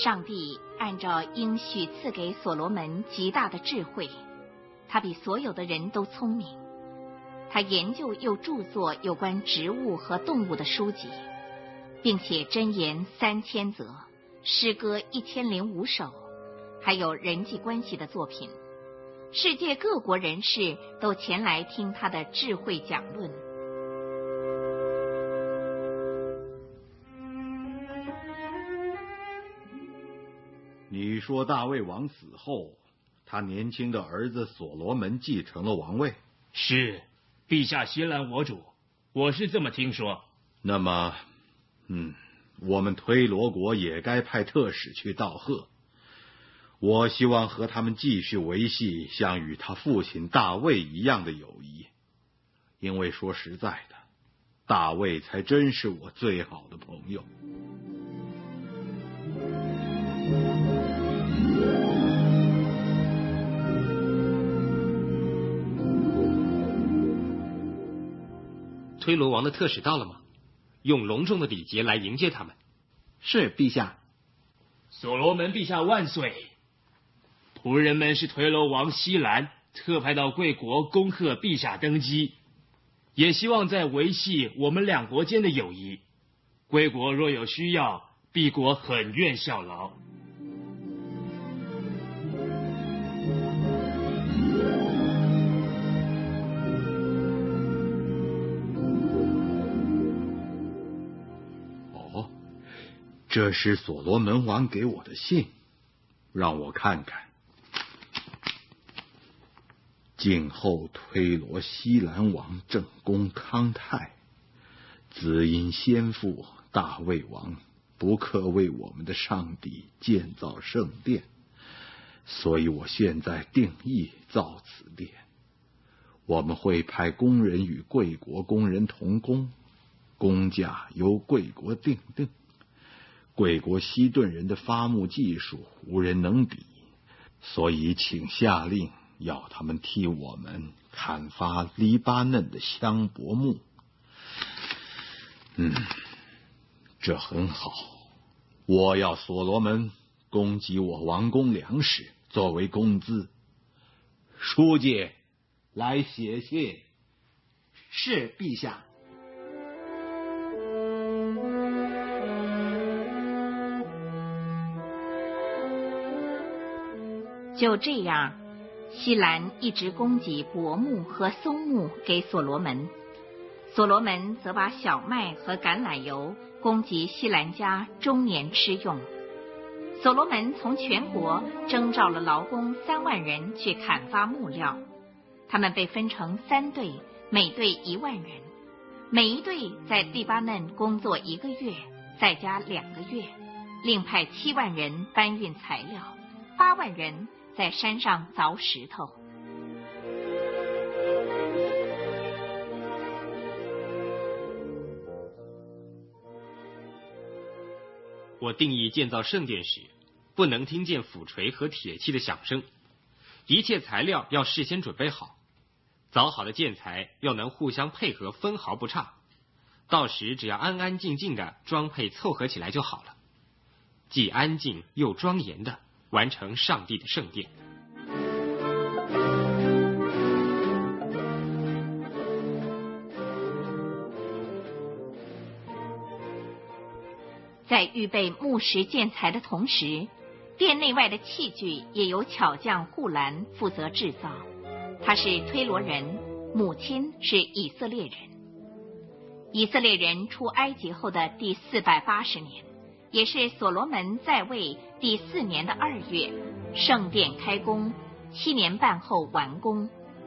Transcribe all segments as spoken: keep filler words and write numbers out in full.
上帝按照应许赐给所罗门极大的智慧，他比所有的人都聪明。他研究又著作有关植物和动物的书籍，并且箴言三千则，诗歌一千零五首，还有人际关系的作品。世界各国人士都前来听他的智慧讲论。 你说大卫王死后，他年轻的儿子所罗门继承了王位？ 是，陛下息兰我主，我是这么听说。 那么，嗯，我们推罗国也该派特使去道贺。我希望和他们继续维系像与他父亲大卫一样的友谊，因为说实在的，大卫才真是我最好的朋友。 推罗王的特使到了吗？用隆重的礼节来迎接他们。 是，陛下。 所罗门陛下万岁！仆人们是推罗王西兰特派到贵国恭贺陛下登基，也希望在维系我们两国间的友谊。贵国若有需要，敝国很愿效劳。 这是所罗门王给我的信，让我看看。静候推罗西兰王正宫康泰，子因先父大卫王不克为我们的上帝建造圣殿，所以我现在定义造此殿。我们会派工人与贵国工人同工，工价由贵国定定。贵国西顿人的伐木技术无人能比，所以请下令要他们替我们砍伐黎巴嫩的香柏木。嗯，这很好。我要所罗门供给我王宫粮食作为工资。书记，来写信。 是，陛下。 就这样，西兰一直供给柏木和松木给所罗门，所罗门则把小麦和橄榄油供给西兰家终年吃用。所罗门从全国征召了劳工三万人去砍伐木料，他们被分成三队，每队一万人，每一队在黎巴嫩工作一个月，再加两个月，另派七万人搬运材料，八万人在山上凿石头。 我定义建造圣殿时，不能听见斧锤和铁器的响声，一切材料要事先准备好，凿好的建材要能互相配合，分毫不差，到时只要安安静静的装配凑合起来就好了，既安静又庄严的完成上帝的圣殿。 在预备木石建材的同时，殿内外的器具也由巧匠户兰负责制造。他是推罗人，母亲是以色列人。以色列人出埃及后的第四百八十年，也是所罗门在位第四年的二月，圣殿开工，七年半后完工。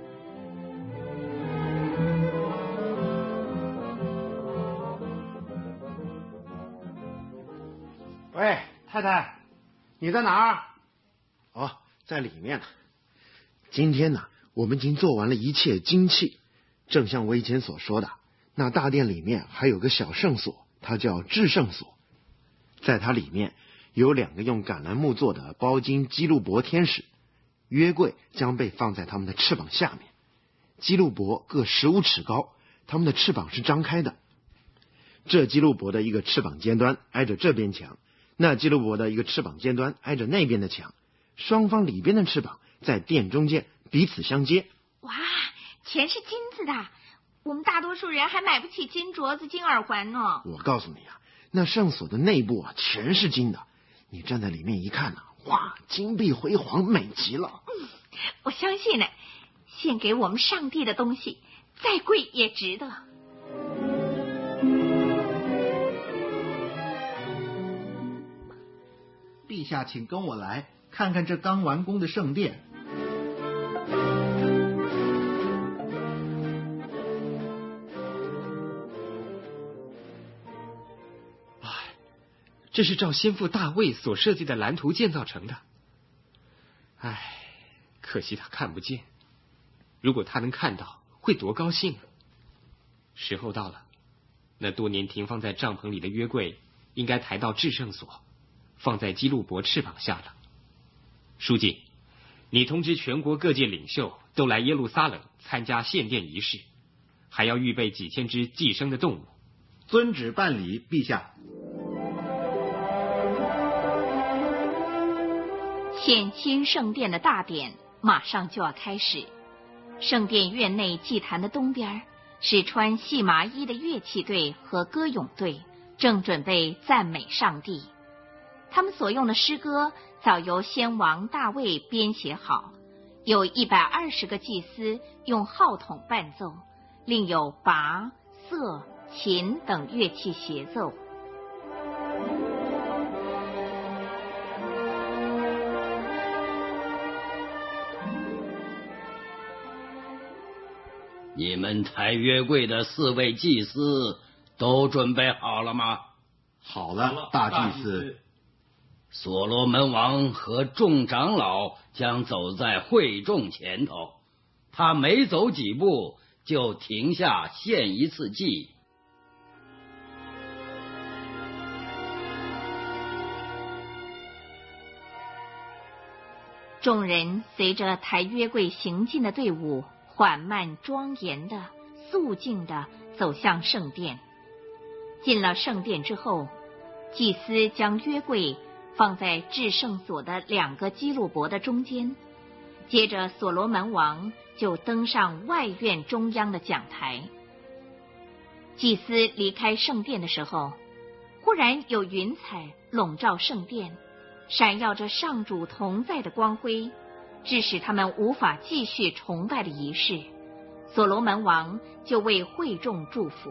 喂，太太，你在哪儿？ 哦，在里面呢。今天呢，我们已经做完了一切金器，正像我以前所说的，那大殿里面还有个小圣所，它叫至圣所。在它里面有两个用橄榄木做的包金基路伯天使，约柜将被放在他们的翅膀下面。基路伯各十五尺高，他们的翅膀是张开的。这基路伯的一个翅膀尖端挨着这边墙， 那基路伯的一个翅膀尖端挨着那边的墙，双方里边的翅膀在殿中间彼此相接。 哇，全是金子的，我们大多数人还买不起金镯子、金耳环呢。 我告诉你啊，那圣所的内部啊全是金的，你站在里面一看啊，哇，金碧辉煌，美极了。 嗯，我相信呢，献给我们上帝的东西，再贵也值得。 陛下，请跟我来看看这刚完工的圣殿。 哎，这是照先父大卫所设计的蓝图建造成的。哎，可惜他看不见。如果他能看到，会多高兴啊！时候到了，那多年停放在帐篷里的约柜，应该抬到至圣所，放在基路伯翅膀下了。书记，你通知全国各界领袖都来耶路撒冷参加献殿仪式，还要预备几千只寄生的动物。 遵旨办理，陛下。 献新圣殿的大典马上就要开始。圣殿院内祭坛的东边是穿细麻衣的乐器队和歌咏队，正准备赞美上帝。他们所用的诗歌早由先王大卫编写好，有一百二十个祭司用号筒伴奏，另有拔、瑟、琴等乐器协奏。 你们抬约柜的四位祭司都准备好了吗？ 好了，大祭司。 所罗门王和众长老将走在会众前头，他每走几步就停下献一次祭。 众人随着抬约柜行进的队伍，缓慢庄严的、肃静的走向圣殿。进了圣殿之后，祭司将约柜放在至圣所的两个基路伯的中间，接着所罗门王就登上外院中央的讲台。祭司离开圣殿的时候，忽然有云彩笼罩圣殿，闪耀着上主同在的光辉，致使他们无法继续崇拜的仪式。所罗门王就为会众祝福。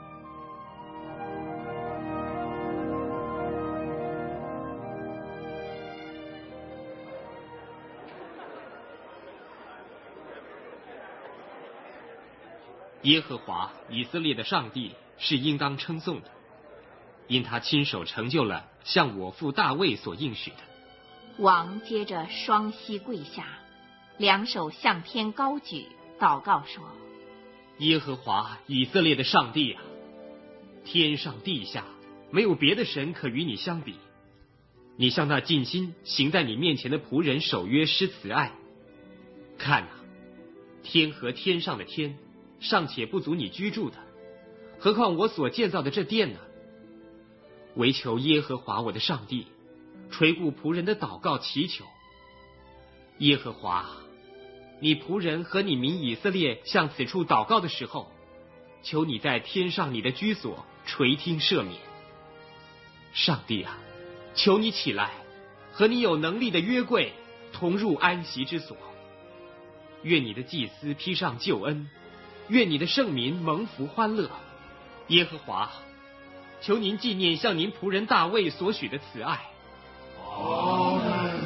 耶和华以色列的上帝是应当称颂的，因他亲手成就了像我父大卫所应许的。 王接着双膝跪下，两手向天高举，祷告说： 耶和华以色列的上帝啊，天上地下没有别的神可与你相比。你向那尽心行在你面前的仆人守约施慈爱。看啊，天和天上的天尚且不足你居住的，何况我所建造的这殿呢？唯求耶和华我的上帝垂顾仆人的祷告祈求。耶和华，你仆人和你民以色列向此处祷告的时候，求你在天上你的居所垂听赦免。上帝啊，求你起来，和你有能力的约柜同入安息之所。愿你的祭司披上救恩，愿你的圣民蒙福欢乐。耶和华，求您纪念向您仆人大卫所许的慈爱。 阿门。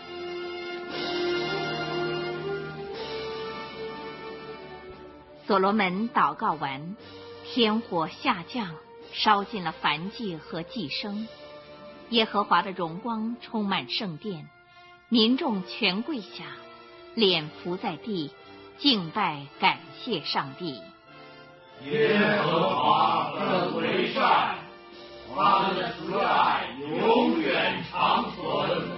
所罗门祷告完，天火下降，烧尽了燔祭和祭牲。耶和华的荣光充满圣殿，民众全跪下，脸伏在地，敬拜感谢上帝。 耶和华更为善，他的慈爱永远长存。